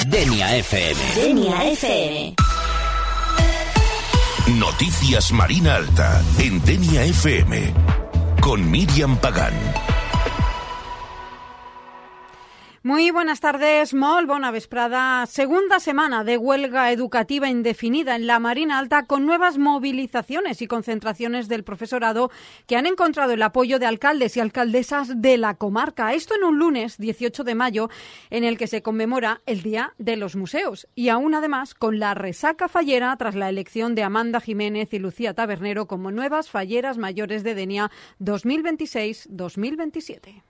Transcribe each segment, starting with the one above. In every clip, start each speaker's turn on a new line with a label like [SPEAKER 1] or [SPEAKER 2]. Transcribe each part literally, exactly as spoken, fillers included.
[SPEAKER 1] Denia F M.
[SPEAKER 2] Denia F M.
[SPEAKER 3] Noticias Marina Alta en Denia F M con Miriam Pagán.
[SPEAKER 4] Muy buenas tardes, molt bona vesprada. Segunda semana de huelga educativa indefinida en la Marina Alta con nuevas movilizaciones y concentraciones del profesorado que han encontrado el apoyo de alcaldes y alcaldesas de la comarca. Esto en un lunes dieciocho de mayo en el que se conmemora el Día de los Museos y aún además con la resaca fallera tras la elección de Amanda Jiménez y Lucía Tabernero como nuevas falleras mayores de Denia dos mil veintiséis dos mil veintisiete.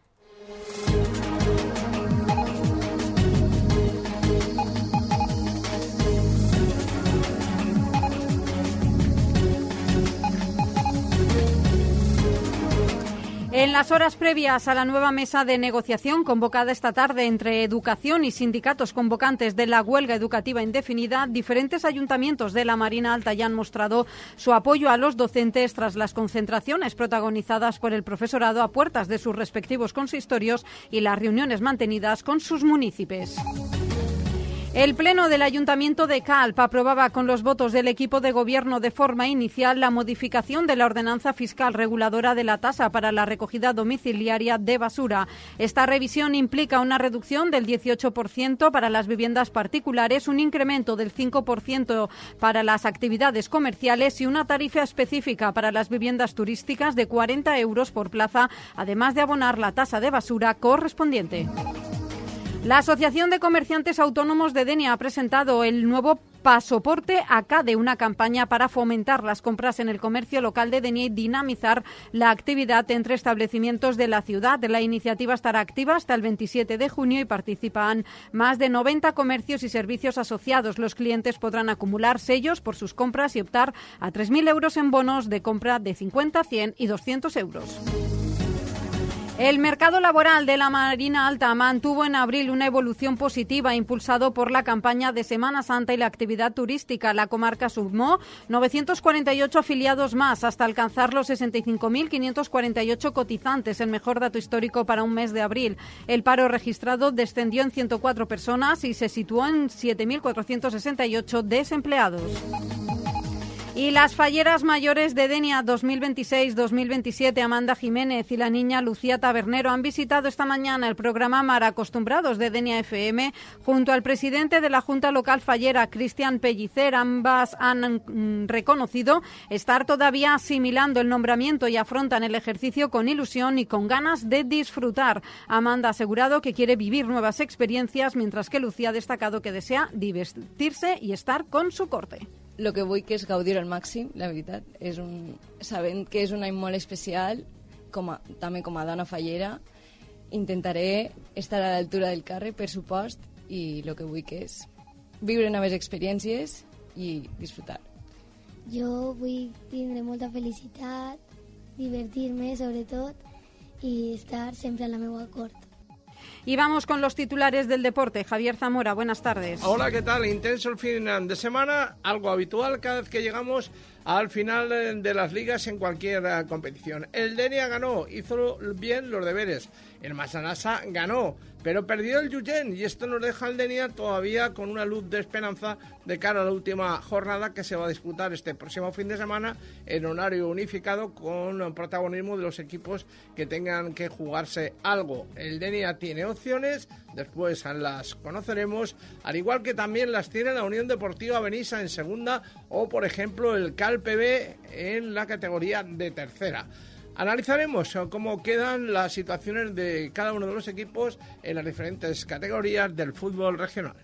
[SPEAKER 4] En las horas previas a la nueva mesa de negociación convocada esta tarde entre Educación y sindicatos convocantes de la huelga educativa indefinida, diferentes ayuntamientos de la Marina Alta ya han mostrado su apoyo a los docentes tras las concentraciones protagonizadas por el profesorado a puertas de sus respectivos consistorios y las reuniones mantenidas con sus municipios. El Pleno del Ayuntamiento de Calp aprobaba con los votos del equipo de gobierno de forma inicial la modificación de la ordenanza fiscal reguladora de la tasa para la recogida domiciliaria de basura. Esta revisión implica una reducción del dieciocho por ciento para las viviendas particulares, un incremento del cinco por ciento para las actividades comerciales y una tarifa específica para las viviendas turísticas de cuarenta euros por plaza, además de abonar la tasa de basura correspondiente. La Asociación de Comerciantes Autónomos de Denia ha presentado el nuevo Pasoporte ACADE, una campaña para fomentar las compras en el comercio local de Denia y dinamizar la actividad entre establecimientos de la ciudad. La iniciativa estará activa hasta el veintisiete de junio y participan más de noventa comercios y servicios asociados. Los clientes podrán acumular sellos por sus compras y optar a tres mil euros en bonos de compra de cincuenta, cien y doscientos euros. El mercado laboral de la Marina Alta mantuvo en abril una evolución positiva impulsado por la campaña de Semana Santa y la actividad turística. La comarca sumó novecientos cuarenta y ocho afiliados más hasta alcanzar los sesenta y cinco mil quinientos cuarenta y ocho cotizantes, el mejor dato histórico para un mes de abril. El paro registrado descendió en ciento cuatro personas y se situó en siete mil cuatrocientos sesenta y ocho desempleados. Y las falleras mayores de Denia dos mil veintiséis dos mil veintisiete, Amanda Jiménez y la niña Lucía Tabernero, han visitado esta mañana el programa Mar Acostumbrados de Denia F M junto al presidente de la Junta Local Fallera, Cristian Pellicer. Ambas han mm, reconocido estar todavía asimilando el nombramiento y afrontan el ejercicio con ilusión y con ganas de disfrutar. Amanda ha asegurado que quiere vivir nuevas experiencias, mientras que Lucía ha destacado que desea divertirse y estar con su corte.
[SPEAKER 5] El que vull que és gaudir al màxim, la veritat. És un, sabent que és un any molt especial, com a, també com a dona fallera, intentaré estar a l'altura del càrrec, per supost, i el que vull que és viure noves experiències i disfrutar.
[SPEAKER 6] Jo vull tindre molta felicitat, divertir-me sobretot i estar sempre a la meva cort.
[SPEAKER 4] Y vamos con los titulares del deporte. Javier Zamora, buenas tardes.
[SPEAKER 7] Hola, ¿qué tal? Intenso el fin de semana, algo habitual cada vez que llegamos al final de las ligas en cualquier competición. El Denia ganó, hizo bien los deberes. El Massanassa ganó, pero perdió el Llutxent y esto nos deja al Denia todavía con una luz de esperanza de cara a la última jornada que se va a disputar este próximo fin de semana en horario unificado con protagonismo de los equipos que tengan que jugarse algo. El Denia tiene opciones, después las conoceremos, al igual que también las tiene la Unión Deportiva Benissa en segunda o, por ejemplo, el Calpe B en la categoría de tercera. Analizaremos cómo quedan las situaciones de cada uno de los equipos en las diferentes categorías del fútbol regional.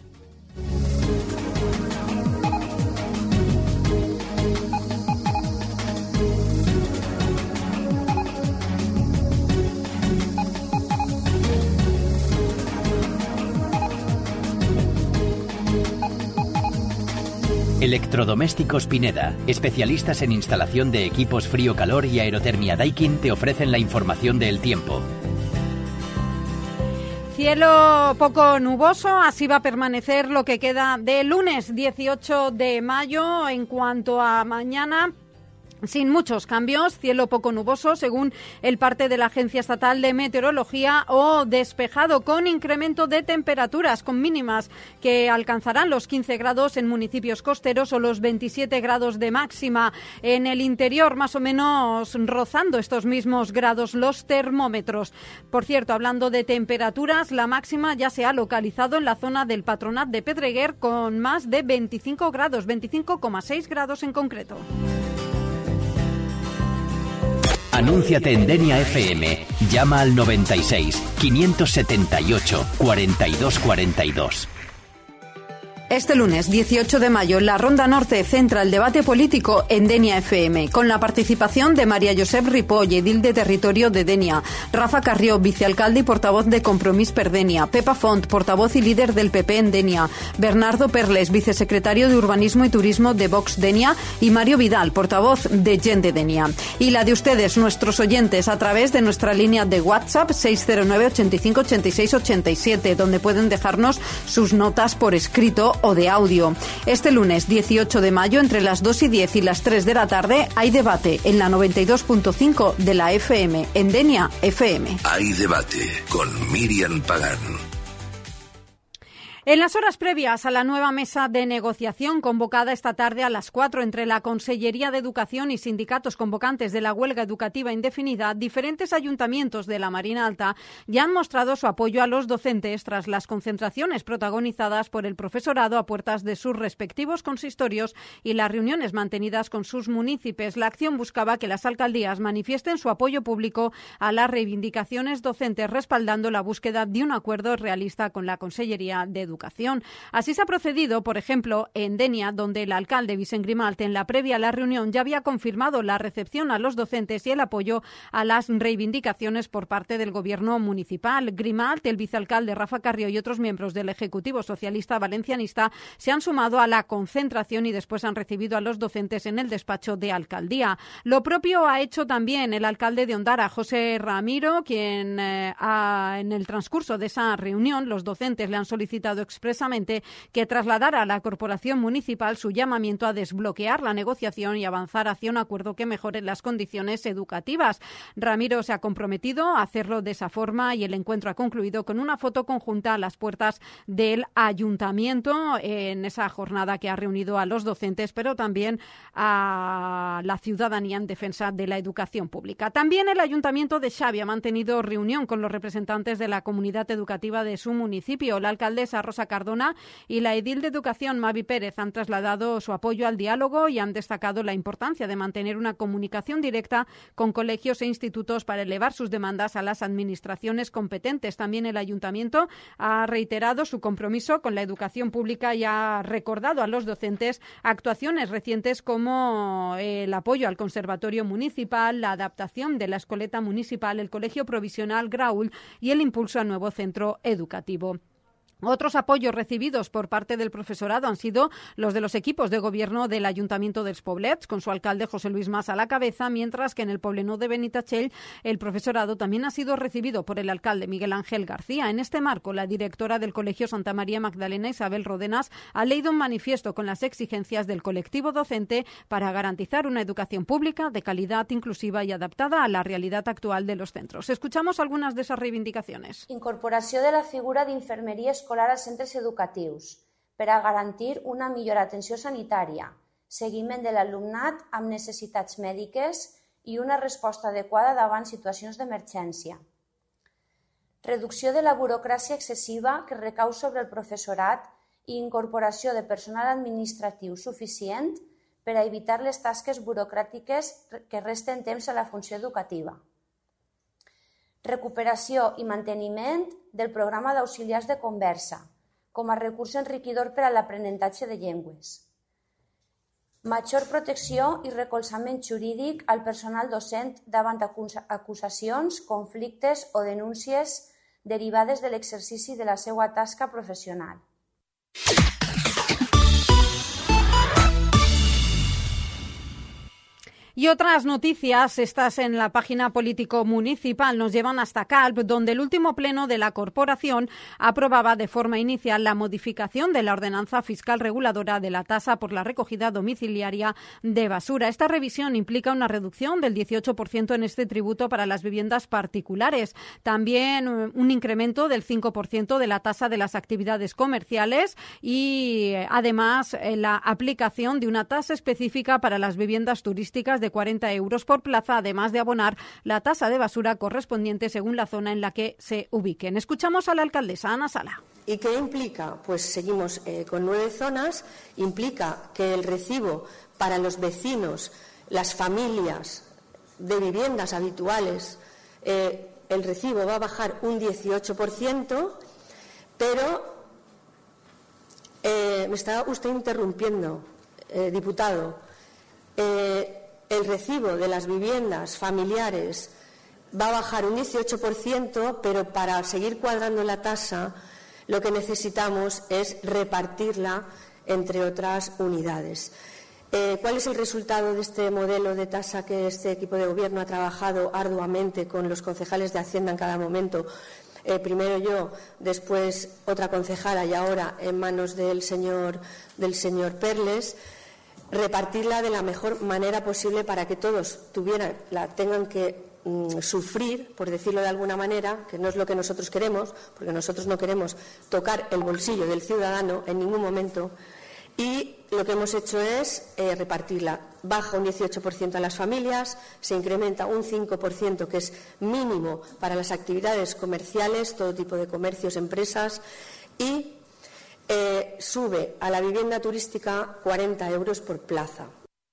[SPEAKER 1] Electrodomésticos Pineda, especialistas en instalación de equipos frío-calor y aerotermia Daikin, te ofrecen la información del tiempo.
[SPEAKER 4] Cielo poco nuboso, así va a permanecer lo que queda de lunes dieciocho de mayo. En cuanto a mañana, sin muchos cambios, cielo poco nuboso según el parte de la Agencia Estatal de Meteorología o despejado con incremento de temperaturas con mínimas que alcanzarán los quince grados en municipios costeros o los veintisiete grados de máxima en el interior, más o menos rozando estos mismos grados los termómetros. Por cierto, hablando de temperaturas, la máxima ya se ha localizado en la zona del Patronat de Pedreguer con más de veinticinco grados, veinticinco coma seis grados en concreto.
[SPEAKER 1] Anúnciate en Denia F M. Llama al noventa y seis, quinientos setenta y ocho, cuarenta y dos cuarenta y dos.
[SPEAKER 4] Este lunes dieciocho de mayo, la Ronda Norte centra el debate político en Denia F M, con la participación de María Josep Ripoll, edil de territorio de Denia, Rafa Carrió, vicealcalde y portavoz de Compromís per Denia, Pepa Font, portavoz y líder del P P en Denia, Bernardo Perles, vicesecretario de Urbanismo y Turismo de Vox Denia, y Mario Vidal, portavoz de Gent de Denia. Y la de ustedes, nuestros oyentes, a través de nuestra línea de WhatsApp seis cero nueve, ochenta y cinco, ochenta y seis, ochenta y siete, donde pueden dejarnos sus notas por escrito o de audio. Este lunes dieciocho de mayo, entre las dos y diez y las tres de la tarde, hay debate en la noventa y dos punto cinco de la F M, en Denia F M.
[SPEAKER 3] Hay debate con Miriam Pagán.
[SPEAKER 4] En las horas previas a la nueva mesa de negociación convocada esta tarde a las cuatro entre la Consellería de Educación y sindicatos convocantes de la huelga educativa indefinida, diferentes ayuntamientos de la Marina Alta ya han mostrado su apoyo a los docentes tras las concentraciones protagonizadas por el profesorado a puertas de sus respectivos consistorios y las reuniones mantenidas con sus municipios. La acción buscaba que las alcaldías manifiesten su apoyo público a las reivindicaciones docentes, respaldando la búsqueda de un acuerdo realista con la Consellería de Educación. Educación. Así se ha procedido, por ejemplo, en Denia, donde el alcalde Vicent Grimalt, en la previa a la reunión, ya había confirmado la recepción a los docentes y el apoyo a las reivindicaciones por parte del gobierno municipal. Grimalt, el vicealcalde Rafa Carrió y otros miembros del Ejecutivo Socialista Valencianista se han sumado a la concentración y después han recibido a los docentes en el despacho de alcaldía. Lo propio ha hecho también el alcalde de Ondara, José Ramiro, quien eh, ha, en el transcurso de esa reunión, los docentes le han solicitado expresamente que trasladara a la corporación municipal su llamamiento a desbloquear la negociación y avanzar hacia un acuerdo que mejore las condiciones educativas. Ramiro se ha comprometido a hacerlo de esa forma y el encuentro ha concluido con una foto conjunta a las puertas del ayuntamiento en esa jornada que ha reunido a los docentes, pero también a la ciudadanía en defensa de la educación pública. También el ayuntamiento de Xàbia ha mantenido reunión con los representantes de la comunidad educativa de su municipio. La alcaldesa Rosa Cardona y la edil de Educación, Mavi Pérez, han trasladado su apoyo al diálogo y han destacado la importancia de mantener una comunicación directa con colegios e institutos para elevar sus demandas a las administraciones competentes. También el ayuntamiento ha reiterado su compromiso con la educación pública y ha recordado a los docentes actuaciones recientes como el apoyo al conservatorio municipal, la adaptación de la escoleta municipal, el colegio provisional Graul y el impulso al nuevo centro educativo. Otros apoyos recibidos por parte del profesorado han sido los de los equipos de gobierno del Ayuntamiento dels Poblets, con su alcalde José Luis Mas a la cabeza, mientras que en el Poblenou de Benitatxell el profesorado también ha sido recibido por el alcalde Miguel Ángel García. En este marco, la directora del Colegio Santa María Magdalena, Isabel Rodenas, ha leído un manifiesto con las exigencias del colectivo docente para garantizar una educación pública de calidad, inclusiva y adaptada a la realidad actual de los centros. Escuchamos algunas de esas reivindicaciones.
[SPEAKER 2] Incorporació de la figura d'infermeria escolar als centres educatius per a garantir una millor atenció sanitària, seguiment de l'alumnat amb necessitats mèdiques i una resposta adequada davant situacions d'emergència. Reducció de la burocràcia excessiva que recau sobre el professorat i incorporació de personal administratiu suficient per a evitar les tasques burocràtiques que resten temps a la funció educativa. Recuperació i manteniment del programa d'auxiliars de conversa, com a recurs enriquidor per a l'aprenentatge de llengües. Major protecció i recolzament jurídic al personal docent davant acusacions, conflictes o denúncies derivades de l'exercici de la seva tasca professional.
[SPEAKER 4] Y otras noticias, estas en la página político municipal, nos llevan hasta Calp, donde el último pleno de la corporación aprobaba de forma inicial la modificación de la ordenanza fiscal reguladora de la tasa por la recogida domiciliaria de basura. Esta revisión implica una reducción del dieciocho por ciento en este tributo para las viviendas particulares, también un incremento del cinco por ciento de la tasa de las actividades comerciales y además la aplicación de una tasa específica para las viviendas turísticas de cuarenta euros por plaza, además de abonar la tasa de basura correspondiente según la zona en la que se ubiquen. Escuchamos a la alcaldesa Ana Sala.
[SPEAKER 8] ¿Y qué implica? Pues seguimos eh, con nueve zonas. Implica que el recibo para los vecinos, las familias de viviendas habituales, eh, el recibo va a bajar un dieciocho por ciento, pero eh, me está usted interrumpiendo, eh, diputado. Eh, el recibo de las viviendas familiares va a bajar un dieciocho por ciento, pero para seguir cuadrando la tasa lo que necesitamos es repartirla entre otras unidades. Eh, ¿Cuál es el resultado de este modelo de tasa que este equipo de gobierno ha trabajado arduamente con los concejales de Hacienda en cada momento? Eh, primero yo, después otra concejala y ahora en manos del señor, del señor Perles. Repartirla de la mejor manera posible para que todos tuvieran, la tengan que mm, sufrir, por decirlo de alguna manera, que no es lo que nosotros queremos, porque nosotros no queremos tocar el bolsillo del ciudadano en ningún momento. Y lo que hemos hecho es eh, repartirla. Baja un dieciocho por ciento a las familias, se incrementa un cinco por ciento, que es mínimo para las actividades comerciales, todo tipo de comercios, empresas, y Eh, sube a la vivienda turística cuarenta euros por plaza.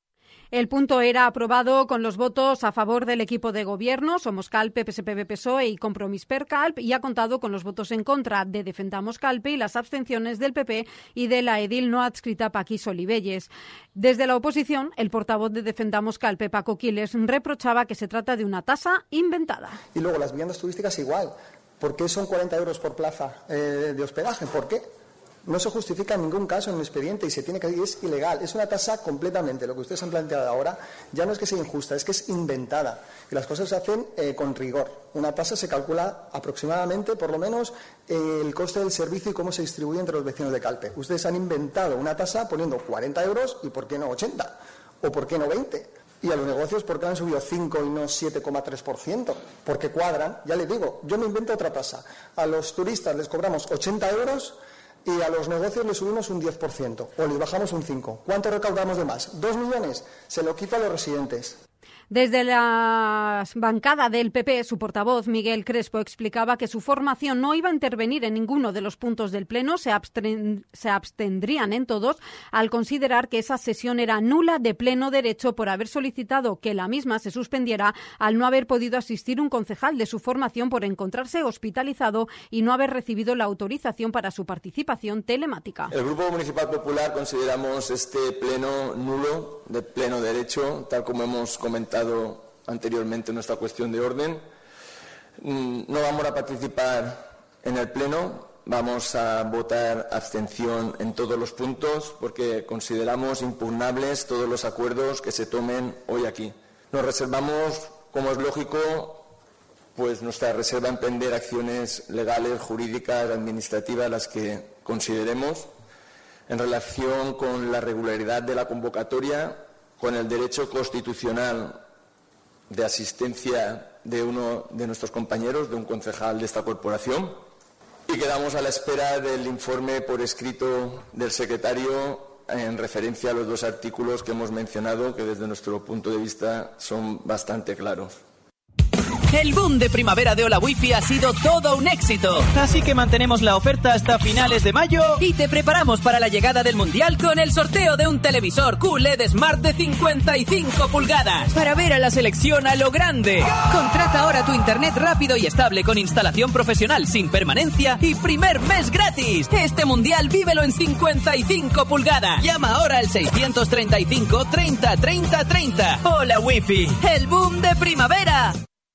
[SPEAKER 4] El punto era aprobado con los votos a favor del equipo de gobierno, Somos Calpe, P S P B, P S O E y Compromís per Calp, y ha contado con los votos en contra de Defendamos Calpe y las abstenciones del P P y de la edil no adscrita Paquís Olivelles. Desde la oposición, el portavoz de Defendamos Calpe, Paco Quiles, reprochaba que se trata de una tasa inventada.
[SPEAKER 9] Y luego las viviendas turísticas igual. ¿Por qué son cuarenta euros por plaza eh, de hospedaje? ¿Por qué? No se justifica en ningún caso en el expediente y se tiene que es ilegal. Es una tasa completamente, lo que ustedes han planteado ahora, ya no es que sea injusta, es que es inventada. Y las cosas se hacen eh, con rigor. Una tasa se calcula aproximadamente, por lo menos, eh, el coste del servicio y cómo se distribuye entre los vecinos de Calpe. Ustedes han inventado una tasa poniendo cuarenta euros y ¿por qué no ochenta? ¿O por qué no veinte? Y a los negocios, ¿por qué han subido cinco y no siete coma tres por ciento? Porque cuadran, ya les digo, yo me invento otra tasa. A los turistas les cobramos ochenta euros y a los negocios les subimos un diez por ciento o les bajamos un cinco por ciento. ¿Cuánto recaudamos de más? ¿Dos millones? Se lo quita a los residentes.
[SPEAKER 4] Desde la bancada del P P, su portavoz, Miguel Crespo, explicaba que su formación no iba a intervenir en ninguno de los puntos del Pleno, se, abstren- se abstendrían en todos al considerar que esa sesión era nula de pleno derecho por haber solicitado que la misma se suspendiera al no haber podido asistir un concejal de su formación por encontrarse hospitalizado y no haber recibido la autorización para su participación telemática.
[SPEAKER 10] El Grupo Municipal Popular consideramos este pleno nulo de pleno derecho, tal como hemos comentado anteriormente en nuestra cuestión de orden. No vamos a participar en el pleno, vamos a votar abstención en todos los puntos porque consideramos impugnables todos los acuerdos que se tomen hoy aquí. Nos reservamos, como es lógico, pues nuestra reserva a emprender acciones legales, jurídicas, administrativas, las que consideremos, en relación con la regularidad de la convocatoria, con el derecho constitucional de asistencia de uno de nuestros compañeros, de un concejal de esta corporación, y quedamos a la espera del informe por escrito del secretario en referencia a los dos artículos que hemos mencionado, que desde nuestro punto de vista son bastante claros.
[SPEAKER 11] El boom de primavera de Hola Wifi ha sido todo un éxito.
[SPEAKER 12] Así que mantenemos la oferta hasta finales de mayo.
[SPEAKER 11] Y te preparamos para la llegada del Mundial con el sorteo de un televisor Q L E D Smart de cincuenta y cinco pulgadas. Para ver a la selección a lo grande. Contrata ahora tu internet rápido y estable con instalación profesional sin permanencia y primer mes gratis. Este Mundial vívelo en cincuenta y cinco pulgadas. Llama ahora al seiscientos treinta y cinco, treinta, treinta, treinta. Hola Wifi, el boom de primavera.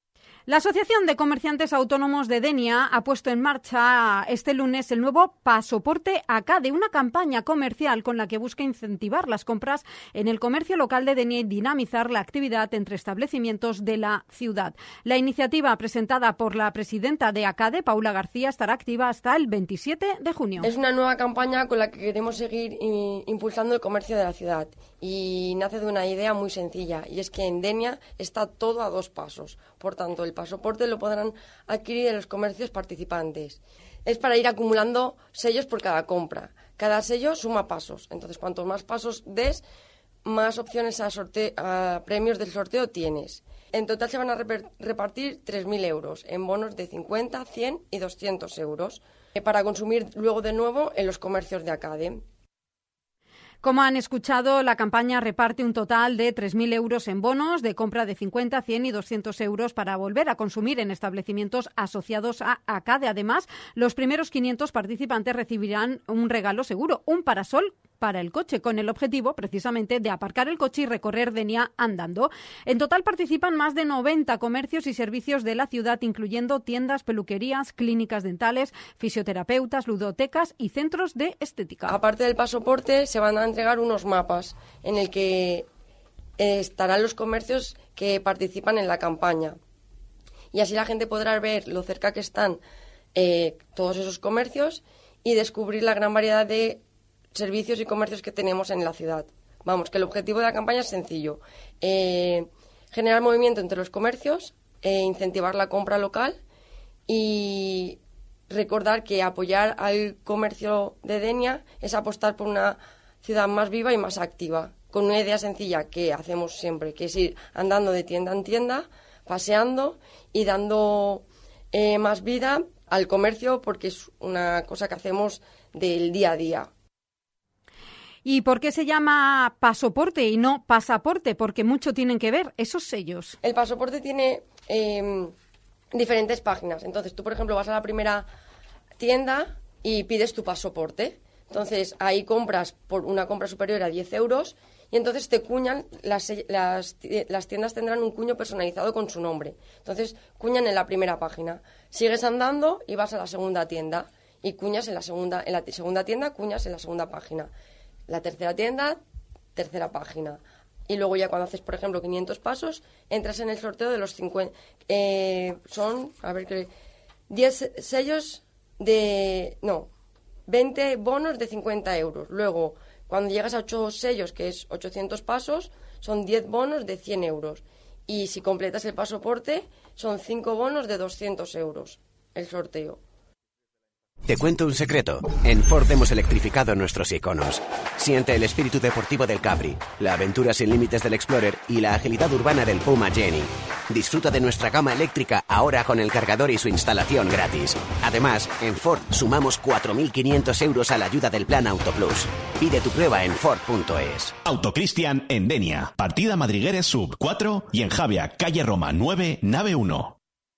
[SPEAKER 4] La Asociación de Comerciantes Autónomos de Denia ha puesto en marcha este lunes el nuevo Pasoporte ACADE, una campaña comercial con la que busca incentivar las compras en el comercio local de Denia y dinamizar la actividad entre establecimientos de la ciudad. La iniciativa presentada por la presidenta de ACADE, Paula García, estará activa hasta el veintisiete de junio.
[SPEAKER 13] Es una nueva campaña con la que queremos seguir impulsando el comercio de la ciudad y nace de una idea muy sencilla, y es que en Denia está todo a dos pasos. Por tanto, el pasoporte lo podrán adquirir en los comercios participantes. Es para ir acumulando sellos por cada compra. Cada sello suma pasos. Entonces, cuantos más pasos des, más opciones a, sorte- a premios del sorteo tienes. En total se van a reper- repartir tres mil euros en bonos de cincuenta, cien y doscientos euros eh, para consumir luego de nuevo en los comercios de ACADE.
[SPEAKER 4] Como han escuchado, la campaña reparte un total de tres mil euros en bonos de compra de cincuenta, cien y doscientos euros para volver a consumir en establecimientos asociados a ACADE. Además, los primeros quinientos participantes recibirán un regalo seguro, un parasol para el coche, con el objetivo precisamente de aparcar el coche y recorrer Denia andando. En total participan más de noventa comercios y servicios de la ciudad, incluyendo tiendas, peluquerías, clínicas dentales, fisioterapeutas, ludotecas y centros de estética.
[SPEAKER 13] Aparte del pasoporte, se van a entregar unos mapas en el que estarán los comercios que participan en la campaña. Y así la gente podrá ver lo cerca que están eh, todos esos comercios y descubrir la gran variedad de servicios y comercios que tenemos en la ciudad. Vamos, que el objetivo de la campaña es sencillo. Eh, generar movimiento entre los comercios, eh, incentivar la compra local y recordar que apoyar al comercio de Denia es apostar por una ciudad más viva y más activa, con una idea sencilla que hacemos siempre, que es ir andando de tienda en tienda, paseando y dando eh, más vida al comercio, porque es una cosa que hacemos del día a día.
[SPEAKER 4] ¿Y por qué se llama pasoporte y no pasaporte? Porque mucho tienen que ver esos sellos.
[SPEAKER 13] El pasoporte tiene eh, diferentes páginas. Entonces, tú, por ejemplo, vas a la primera tienda y pides tu pasoporte. Entonces, ahí compras por una compra superior a diez euros y entonces te cuñan, las, las, las tiendas tendrán un cuño personalizado con su nombre. Entonces, cuñan en la primera página. Sigues andando y vas a la segunda tienda y cuñas en la segunda, en la segunda tienda, cuñas en la segunda página. La tercera tienda, tercera página. Y luego ya cuando haces, por ejemplo, quinientos pasos, entras en el sorteo de los cincuenta. Eh, son, a ver, qué diez sellos de... No, veinte bonos de cincuenta euros. Luego, cuando llegas a ocho sellos, que es ochocientos pasos, son diez bonos de cien euros. Y si completas el pasoporte, son cinco bonos de doscientos euros el sorteo.
[SPEAKER 14] Te cuento un secreto. En Ford hemos electrificado nuestros iconos. Siente el espíritu deportivo del Capri, la aventura sin límites del Explorer y la agilidad urbana del Puma Jenny. Disfruta de nuestra gama eléctrica ahora con el cargador y su instalación gratis. Además, en Ford sumamos cuatro mil quinientos euros a la ayuda del Plan Auto Plus. Pide tu prueba en Ford punto es.
[SPEAKER 15] Autocristian en Denia, partida Madrigueres Sub cuatro y en Javia, calle Roma nueve, nave uno.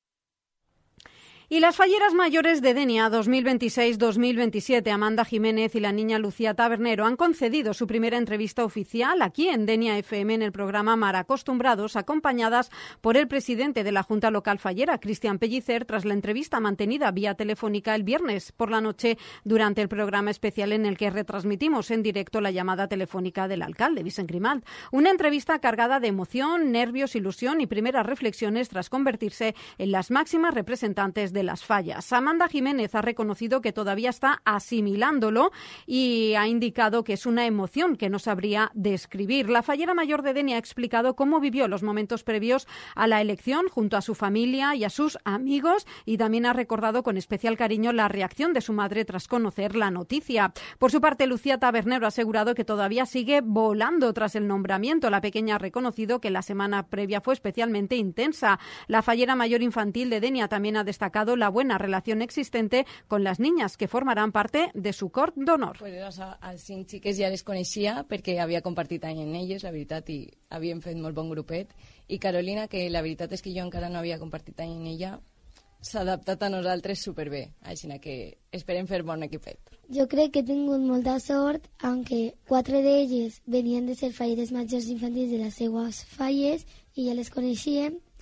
[SPEAKER 4] Y las falleras mayores de Denia dos mil veintiséis dos mil veintisiete, Amanda Jiménez y la niña Lucía Tabernero, han concedido su primera entrevista oficial aquí en Denia F M en el programa Mar Acostumbrados, acompañadas por el presidente de la Junta Local Fallera, Cristian Pellicer, tras la entrevista mantenida vía telefónica el viernes por la noche durante el programa especial en el que retransmitimos en directo la llamada telefónica del alcalde, Vicent Grimalt. Una entrevista cargada de emoción, nervios, ilusión y primeras reflexiones tras convertirse en las máximas representantes de las fallas. Amanda Jiménez ha reconocido que todavía está asimilándolo y ha indicado que es una emoción que no sabría describir. La fallera mayor de Denia ha explicado cómo vivió los momentos previos a la elección junto a su familia y a sus amigos, y también ha recordado con especial cariño la reacción de su madre tras conocer la noticia. Por su parte, Lucía Tabernero ha asegurado que todavía sigue volando tras el nombramiento. La pequeña ha reconocido que la semana previa fue especialmente intensa. La fallera mayor infantil de Denia también ha destacado la buena relación existente con las niñas que formarán parte de su cort d'honor.
[SPEAKER 5] Pues els, els cinc xiques ja les coneixia perquè havia compartit any en elles, la veritat, i havíem fet molt bon grupet. I Carolina, que la veritat és que jo encara no havia compartit any en ella, s'ha adaptat a nosaltres superbé, així que esperem fer bon equipet.
[SPEAKER 6] Jo crec que he tingut molta sort, aunque quatre d'elles venien de ser falleres majors infantils de les seues falles i ja les coneixíem,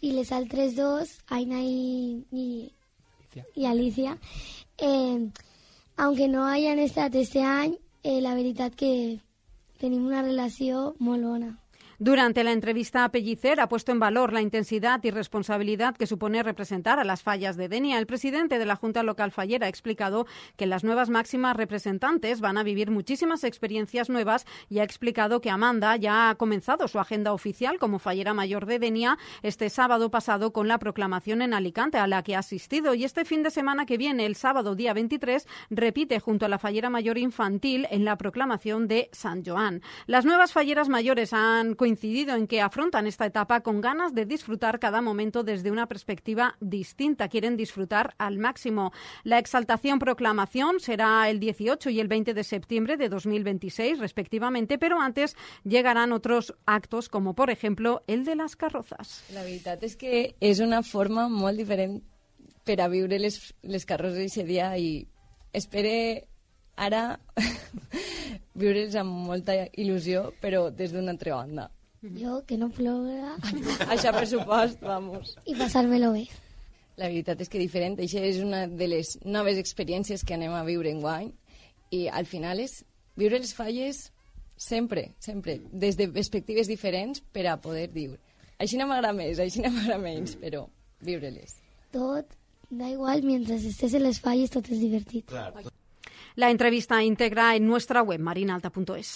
[SPEAKER 6] y les altres dos, Aina y, y, y Alicia, eh, aunque no hayan estat este any, eh, la veritat que tenim una relació molt bona.
[SPEAKER 4] Durante la entrevista, Pellicer ha puesto en valor la intensidad y responsabilidad que supone representar a las fallas de Denia. El presidente de la Junta Local Fallera ha explicado que las nuevas máximas representantes van a vivir muchísimas experiencias nuevas y ha explicado que Amanda ya ha comenzado su agenda oficial como fallera mayor de Denia este sábado pasado con la proclamación en Alicante, a la que ha asistido. Y este fin de semana que viene, el sábado día veintitrés, repite junto a la fallera mayor infantil en la proclamación de San Joan. Las nuevas falleras mayores han coincidido en que afrontan esta etapa con ganas de disfrutar cada momento desde una perspectiva distinta. Quieren disfrutar al máximo. La exaltación proclamación será el dieciocho y el veinte de septiembre de dos mil veintiséis, respectivamente, pero antes llegarán otros actos, como por ejemplo el de las carrozas.
[SPEAKER 5] La veritat és que és una forma molt diferent per a viure les, les carrozes aquest dia i espero ara viure'ls amb molta il·lusió, però des d'una altra banda.
[SPEAKER 6] Jo, que no plourà.
[SPEAKER 5] Això per supost, vamos.
[SPEAKER 6] I passar-me-lo bé.
[SPEAKER 5] La veritat és que diferent. Això és una de les noves experiències que anem a viure enguany i al final és viure les falles sempre, sempre, des de perspectives diferents per a poder dir així no m'agrada més, així no m'agrada menys, però viure-les.
[SPEAKER 6] Tot, da igual, mentre estés en les falles tot és divertit.
[SPEAKER 4] Claro. La entrevista íntegra en nuestra web marinalta punto es.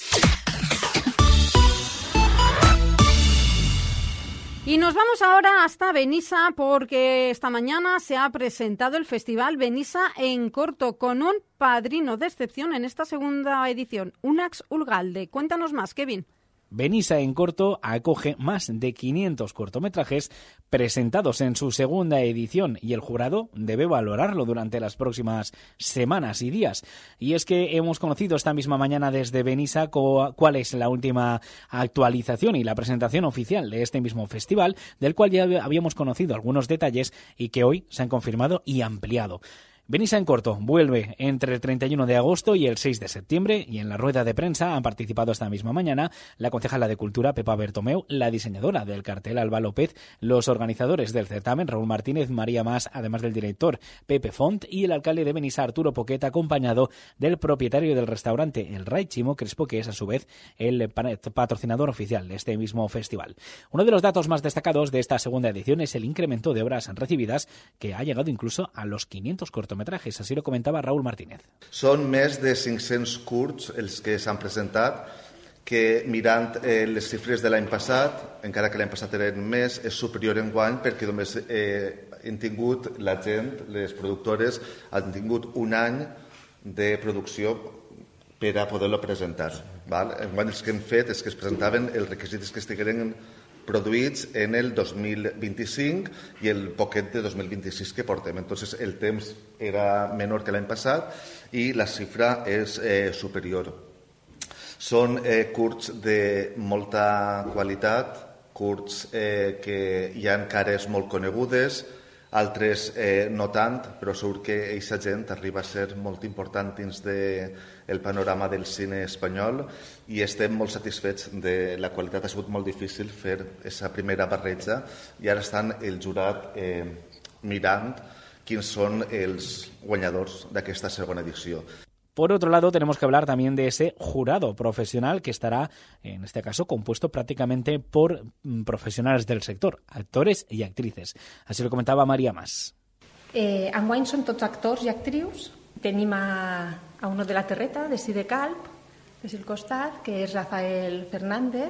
[SPEAKER 4] Y nos vamos ahora hasta Benissa porque esta mañana se ha presentado el Festival Benissa en corto con un padrino de excepción en esta segunda edición, Unax Ulgalde. Cuéntanos más, Kevin.
[SPEAKER 16] Benissa en corto acoge más de quinientos cortometrajes presentados en su segunda edición y el jurado debe valorarlo durante las próximas semanas y días. Y es que hemos conocido esta misma mañana desde Benissa cuál es la última actualización y la presentación oficial de este mismo festival, del cual ya habíamos conocido algunos detalles y que hoy se han confirmado y ampliado. Benissa en corto vuelve entre el treinta y uno de agosto y el seis de septiembre y en la rueda de prensa han participado esta misma mañana la concejala de Cultura Pepa Bertomeu, la diseñadora del cartel Alba López, los organizadores del certamen Raúl Martínez, María Mas, además del director Pepe Font y el alcalde de Benissa Arturo Poquet, acompañado del propietario del restaurante El Ray, Chimo Crespo, que es a su vez el patrocinador oficial de este mismo festival. Uno de los datos más destacados de esta segunda edición es el incremento de obras recibidas que ha llegado incluso a los quinientos cortometrajes. Así lo comentaba Raúl Martínez.
[SPEAKER 17] Són més de cinc-cents curts els que s'han presentat, que mirant eh, les xifres de l'any passat, encara que l'any passat eren més, és superior en guany perquè només eh, hem tingut la gent, les productores, han tingut un any de producció per a poder-lo presentar. Val? Enguany els que hem fet és que es presentaven els requisits que estigueren produïts en el dos mil vint-i-cinc i el poquet de dos mil vint-i-sis que portem. Entonces el temps era menor que l'any passat i la xifra és eh, superior. Són eh, curts de molta qualitat, curts eh, que hi ha cares molt conegudes, altres eh, no tant, però segur que aquesta gent arriba a ser molt important dins del panorama del cine espanyol i estem molt satisfets de la qualitat. Ha sigut molt difícil fer aquesta primera barreja i ara estan el jurat eh, mirant quins són els guanyadors d'aquesta segona edició.
[SPEAKER 16] Por otro lado, tenemos que hablar también de ese jurado profesional que estará, en este caso, compuesto prácticamente por profesionales del sector, actores y actrices. Así lo comentaba María Mas.
[SPEAKER 18] Eh, enguany són tots actors i actrius. Tenim a, a uno de la Terreta, de Sidecalp, que és el costat, que és Rafael Fernández,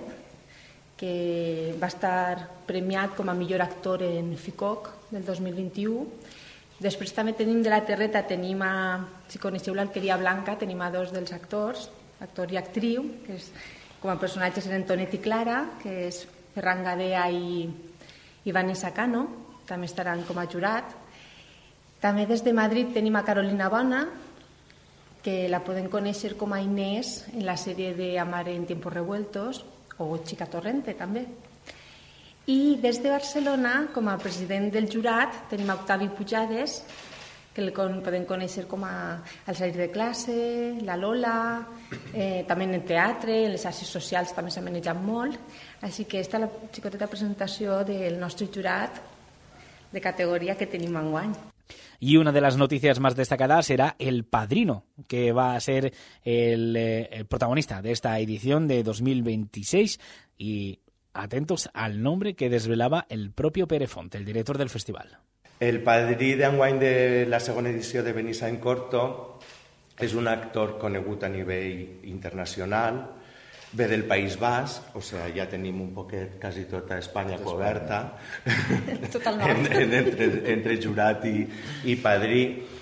[SPEAKER 18] que va estar premiat com a millor actor en FICOC del dos mil vint-i-u. Després també tenim de la Terreta, tenim a, si coneixeu l'Alqueria Blanca, tenim a dos dels actors, actor i actriu, que és, com a personatges eren Tonet i Clara, que és Ferran Gadea i, i Vanessa Cano, també estaran com a jurat. També des de Madrid tenim a Carolina Bona, que la poden conèixer com a Inés en la sèrie de Amar en tiempos revueltos, o Chica Torrente també. I des de Barcelona, com a president del jurat, tenim Octavi Pujades, que el podem conèixer com a El salir de classe, La Lola, Eh, també en teatre, en les xarxes socials també s'ha manejat molt, així que esta és la xicoteta presentació del nostre jurat de categoría que tenim enguany.
[SPEAKER 16] Y una de las noticias más destacadas será El Padrino, que va a ser el, eh, el protagonista de esta edición de dos mil veintiséis. Y atentos al nombre que desvelaba el propio Pere Font, el director del festival.
[SPEAKER 19] El padrí d'enguany de la segona edició de Benissa en Corto és un actor conegut a nivell internacional, ve del País Basc, o sigui, ja tenim un poquet quasi tota Espanya coberta,
[SPEAKER 18] Tot el nord.
[SPEAKER 19] en, en, entre, entre jurat i, i padrí.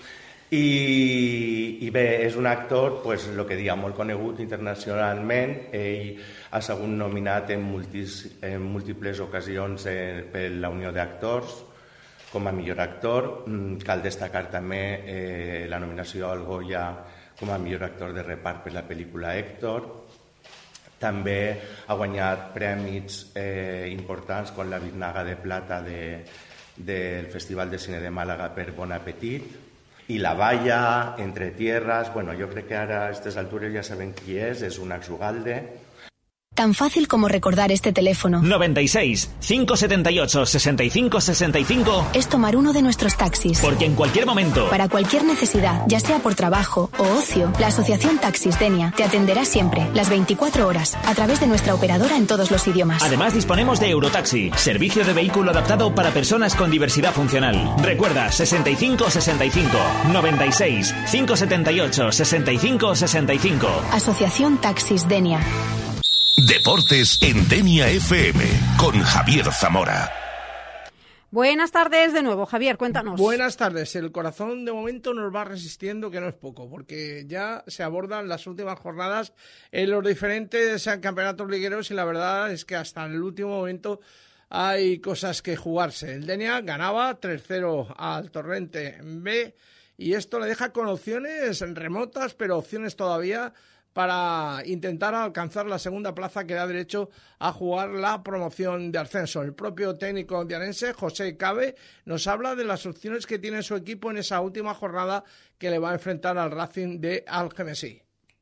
[SPEAKER 19] I, I bé, és un actor, pues, el que diga, molt conegut internacionalment. Ell ha sigut nominat en, multis, en múltiples ocasions eh, per la Unió d'Actors com a millor actor. Cal destacar també eh, la nominació al Goya com a millor actor de repart per la pel·lícula Héctor. També ha guanyat premis eh, importants com la Biznaga de Plata de, del Festival de Cine de Màlaga per Bon Appetit, i La Valla, Entre Tierras. Bueno, jo crec que ara a aquestes altures ja saben qui és, és un exugalde.
[SPEAKER 20] Tan fácil como recordar este teléfono.
[SPEAKER 12] noventa y seis, cinco setenta y ocho, sesenta y cinco sesenta y cinco.
[SPEAKER 20] Es tomar uno de nuestros taxis.
[SPEAKER 12] Porque en cualquier momento,
[SPEAKER 20] para cualquier necesidad, ya sea por trabajo o ocio, la Asociación Taxis Denia te atenderá siempre, las veinticuatro horas, a través de nuestra operadora en todos los idiomas.
[SPEAKER 12] Además disponemos de Eurotaxi, servicio de vehículo adaptado para personas con diversidad funcional. Recuerda, sesenta y cinco sesenta y cinco, noventa y seis, cinco setenta y ocho, sesenta y cinco sesenta y cinco.
[SPEAKER 20] Asociación Taxis Denia.
[SPEAKER 3] Deportes en Denia F M con Javier Zamora.
[SPEAKER 4] Buenas tardes de nuevo, Javier, cuéntanos.
[SPEAKER 7] Buenas tardes. El corazón de momento nos va resistiendo, que no es poco, porque ya se abordan las últimas jornadas en los diferentes campeonatos ligueros y la verdad es que hasta el último momento hay cosas que jugarse. El Denia ganaba tres cero al Torrente B y esto le deja con opciones remotas, pero opciones todavía para intentar alcanzar la segunda plaza que da derecho a jugar la promoción de ascenso. El propio técnico dianense, José Cabe, nos habla de las opciones que tiene su equipo en esa última jornada que le va a enfrentar al Racing de Algemesí.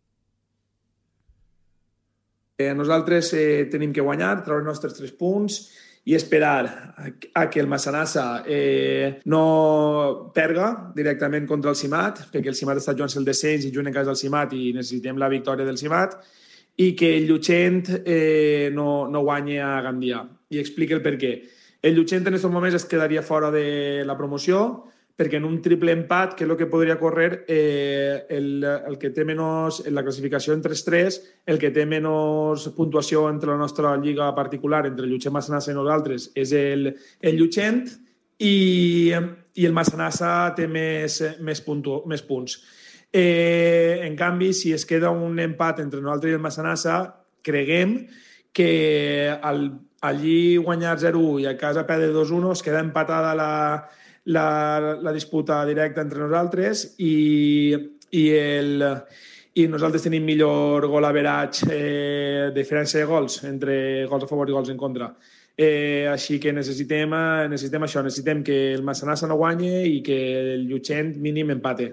[SPEAKER 21] Eh, nosaltres eh, tenim que guanyar, treure els nostres tres punts i esperar a, a que el Massanassa eh, no perga directament contra el Simat, perquè el Simat està jugant el descens i jugant en casa del Simat i necessitem la victòria del Simat, i que el Llutxent eh, no, no guanyi a Gandia. I explica el per què. El Llutxent en aquests moments es quedaria fora de la promoció perquè en un triple empat, que és el que podria córrer, eh, el, el que té menys, en la classificació entre els tres, el que té menys puntuació entre la nostra lliga particular, entre el Llutxent, Massanassa i nosaltres, és el, el Llutxent, i, i el Massanassa té més, més, puntu, més punts. Eh, en canvi, si es queda un empat entre nosaltres i el Massanassa, creguem que al, allí guanyar zero u i a casa perdre dos u es queda empatada la La, la disputa directa entre nosaltres i, i, el, i nosaltres tenim millor gol average, eh, diferència de gols entre gols a favor i gols en contra. Eh, així que necessitem, necessitem això, necessitem que el Massanassa no guanyi i que el Llutxent mínim empate.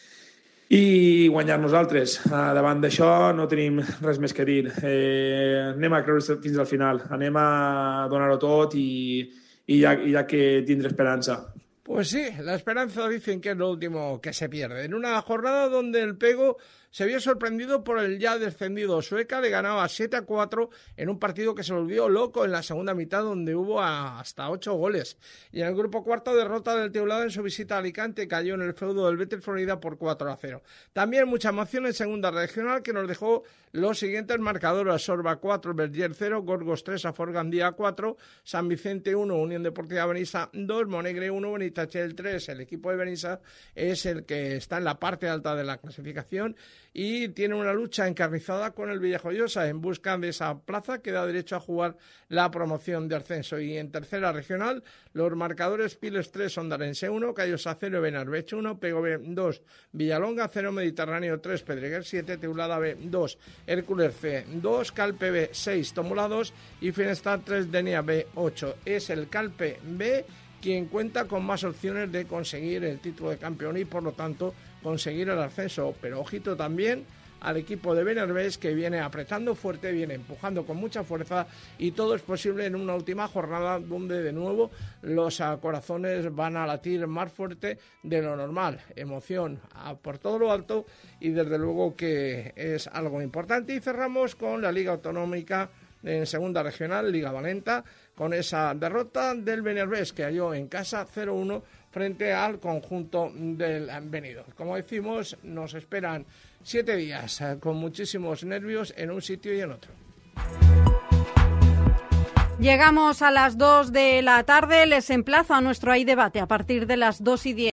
[SPEAKER 21] I guanyar nosaltres. Ah, davant d'això no tenim res més que dir. Eh, anem a creure fins al final, anem a donar-ho tot i, i, ja, i ja que tindré esperança.
[SPEAKER 7] Pues sí, la esperanza dicen que es lo último que se pierde. En una jornada donde el Pego se vio sorprendido por el ya descendido Sueca, le ganaba siete a cuatro en un partido que se volvió loco en la segunda mitad, donde hubo hasta ocho goles. Y en el grupo cuarto, derrota del Teulada en su visita a Alicante, cayó en el feudo del Betis Florida por cuatro a cero. También mucha emoción en segunda regional, que nos dejó los siguientes marcadores: Sorba cuatro, Verdier cero, Gorgos tres, Aforgandía cuatro, San Vicente uno, Unión Deportiva Benissa dos, Monegre uno, Benitachel tres. El equipo de Benissa es el que está en la parte alta de la clasificación y tiene una lucha encarnizada con el Villajoyosa en busca de esa plaza que da derecho a jugar la promoción de ascenso. Y en tercera regional, los marcadores: Piles tres, Ondarense uno, Callosa cero, Benarbeche uno, Pego B dos, Villalonga cero, Mediterráneo tres, Pedreguer siete, Teulada B dos, Hércules C dos, Calpe B seis, Tomola dos y Finestar tres, Denia B ocho. Es el Calpe B quien cuenta con más opciones de conseguir el título de campeón y por lo tanto conseguir el ascenso. Pero ojito también al equipo de Benerbés, que viene apretando fuerte, viene empujando con mucha fuerza, y todo es posible en una última jornada donde de nuevo los corazones van a latir más fuerte de lo normal. Emoción a por todo lo alto, y desde luego que es algo importante. Y cerramos con la Liga Autonómica en segunda regional, Liga Valenta, con esa derrota del Benerbés, que halló en casa cero uno frente al conjunto del Benidorm. Como decimos, nos esperan siete días eh, con muchísimos nervios en un sitio y en otro.
[SPEAKER 4] Llegamos a las dos de la tarde. Les emplazo a nuestro Hay Debate a partir de las dos y diez.